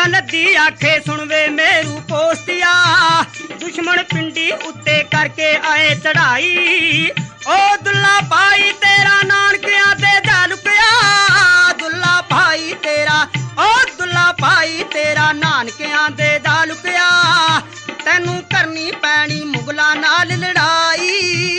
नदी आखे सुन वे मेरू पोस्तिया दुश्मन पिंडी उत्ते करके आए चढ़ाई ओ दुल्ला भाई तेरा नानकिया दे जा लुकया दुल्ला भाई तेरा ओ दुल्ला भाई तेरा नानकिया दे जा लुकया तैनू करनी पैनी मुगला नाल लड़ाई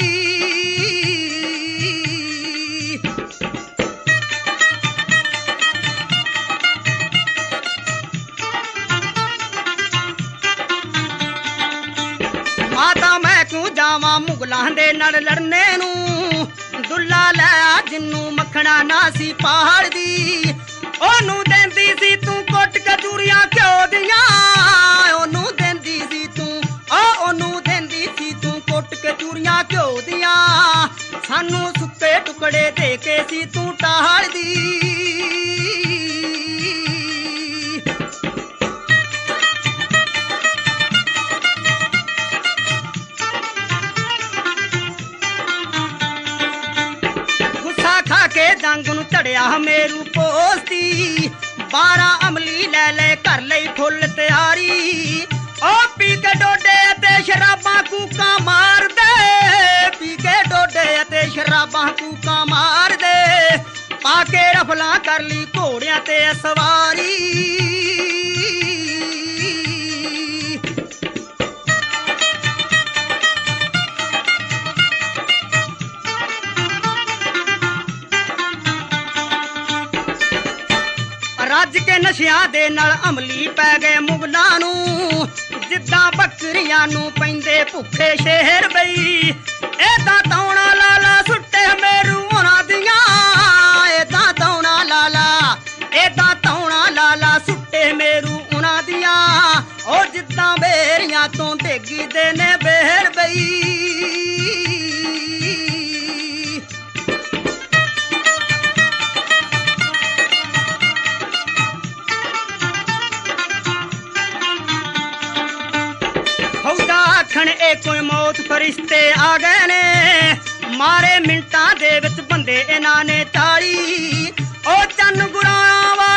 माता मैं क्यों जावा मुगलां दे नाल लड़ने नू दुल्ला लै जिन्नू मखना ना सी पहाड़ दी ओनू देंदी सी तू कुट कचूरियां घ्यो दियां ओनू देंदी सी तू ओनू देंदी सी तू कुट कचूरियां घ्यो दियां सानू सुक्के टुकड़े दे के सी तू टाड़ दी जंग नू चढ़िया मेरू पोस्ती 12 अमली लै ले कर लई फुल तैयारी ओ पी के डोडे ते शराबां कूका मार दे पी के डोडे ते शराबां कूका मार दे पाके रफला कर ली घोड़ियां ते सवारी रज के नशियां दे नाल अमली पै गए मुगलां नू जिद्दां बकरियां नू पैंदे भुखे शेर बई एदां तौणा लाला सुट्टे मेरू होना दियां एदां तौणा लाला सुट्टे मेरू होना दियां ओ जिद्दां बेरियां तो डेगी दे ने बेर बई आखण ए कोई मौत फरिश्ते आ गए ने मारे मिंटां दे विच बंदे इन्हां ने ताड़ी ओ चन्न गुरां